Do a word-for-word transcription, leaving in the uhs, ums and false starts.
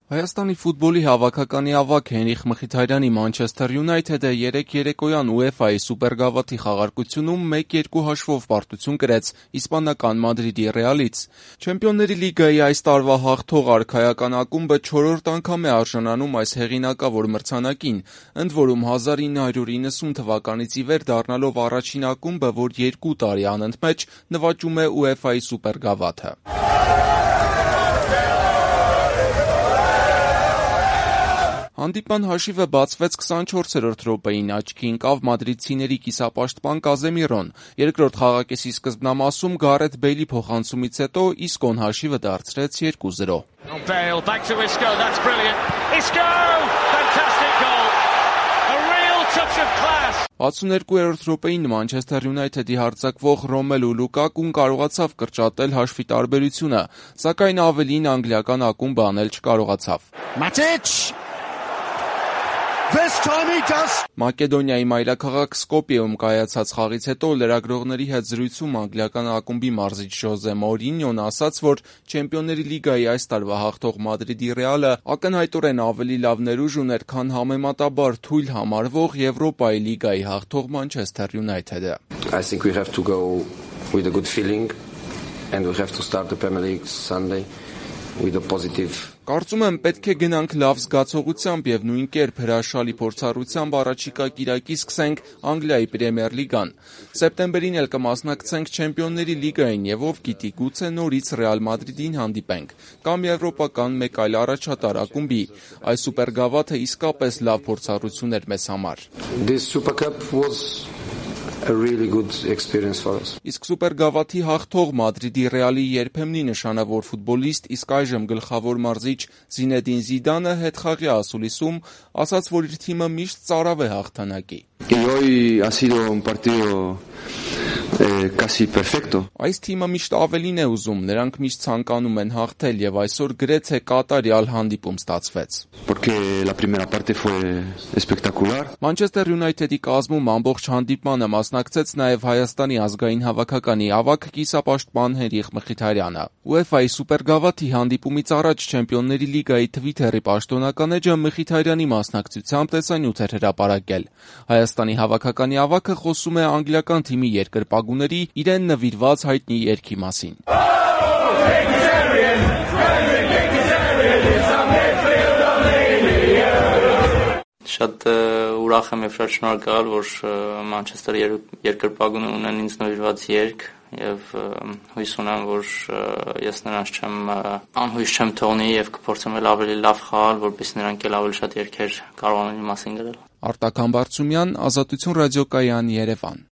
Հայաստանի ֆուտբոլի հավաքականի ավագ Հենրիխ Մխիթարյանի Մանչեսթեր Յունայթեդը երեկ երեկոյան ՈՒԵՖԱ-ի սուպերգավաթի խաղարկությունում մեկ երկու հաշվով պարտություն կրեց իսպանական Մադրիդի Ռեալից։ Չեմպիոնների լիգայի այս տարվա հաղթող արքայական ակումբը չորրորդ անգամ է արժանանում այս հեղինակավոր մրցանակին, ընդ որում հազար ինը հարյուր իննսուն թվականից ի վեր դառնալով առաջին ակումբը, որ երկու տարի անընդմեջ նվաճում է ՈՒԵՖԱ-ի սուպերգավաթը։ Հանդիպման հաշիվը բացվեց քսանչորսերորդ րոպեին, աչքի ընկավ մադրիդցիների կիսապաշտպան Կազեմիրոն։ Երկրորդ խաղակեսի սկզբնամասում Գարեթ Բեյլի փոխանցումից հետո Իսկոն հաշիվը դարձրեց երկու զրո։ հիսուներկուերորդ րոպեին Մանչեսթեր Յունայթեդի հարձակվող Ռոմելու Լուկակուն կարողացավ կրճատել հաշվի տարբերությունը, սակայն ավելին անգլիական ակումբը անել չկարողացավ։ Մակեդոնիայի մայրաքաղաք Սկոպիեում կայացած խաղից հետո լրագրողների հետ զրույցում անգլիական ակումբի մարզիչ Ժոզե Մորինյոն ասաց, որ Չեմպիոնների լիգայի այս տարվա հաղթող Մադրիդի Ռեալը ակնհայտորեն ավելի լավ ներուժ ուներ, քան համեմատաբար թույլ համարվող Եվրոպայի լիգայի հաղթող Մանչեսթեր Յունայթեդը։ I think we have to go with a good feeling and we have to start the Premier League Sunday with a positive. Կարծում եմ պետք է գնանք լավ զգացողությամբ եւ նույն կերպ հրաշալի փորձառությամբ առաջիկա կիրակի սկսենք Անգլիայի Պրեմիեր լիգան։ Սեպտեմբերին էլ կմասնակցենք Չեմպիոնների լիգային եւ ով գիտի գուցե նորից Ռեալ Մադրիդին հանդիպենք կամ եվրոպական մեկ այլ առաջատար ակումբի։ Այս սուպերգավաթը իսկապես լավ փորձառություն էր մեզ համար։ This Super Cup was a really good experience for us. Իսկ սուպերգավաթի հաղթող Մադրիդի Ռեալի երբեմնի նշանավոր ֆուտբոլիստ, իսկ այժմ գլխավոր մարզիչ Զինեդին Զիդանը հետխաղի ասուլիսում ասաց, որ իր թիմը միշտ ծարավ է հաղթանակի։ Այս թիմը միշտ ավելին է ուզում, նրանք միշտ ցանկանում են հաղթել եւ այսօր գրեթե կատարյալ հանդիպում ստացվեց։ Մանչեսթեր Յունայթեդի կազմում ամբողջ հանդիպմանը մասնակցեց նաեւ Հայաստանի ազգային հավաքականի ավագ կիսապաշտպան Հենրիխ Մխիթարյանը։ ՈՒԵՖԱ-ի սուպերգավաթի հանդիպումից առաջ Չեմպիոնների լիգայի Թվիթերի պաշտոնական էջը Մխիթարյանի մասնակցությամբ տեսանյութ էր հրապարակել։ Հայաստանի հավաքականի ավագը խոսում է անգլիական թիմի երկրպագուների իրեն նվիրված հայտնի երգի մասին։ Շատ ուրախ եմ եւ շատ շնորհակալ, որ Մանչեսթեր երկրպագունը ունեն ինձ նվիրված երգ եւ հույս ունեմ, որ ես նրանց չեմ անհույս չեմ թողնի եւ կփորձեմ ավելի լավ խաղալ, որպեսզի նրանք էլ ավելի շատ երգեր կարողանան իմ մասին գրել։ Արտակ Համբարձումյան, Ազատություն ռադիոկայան, Երևան։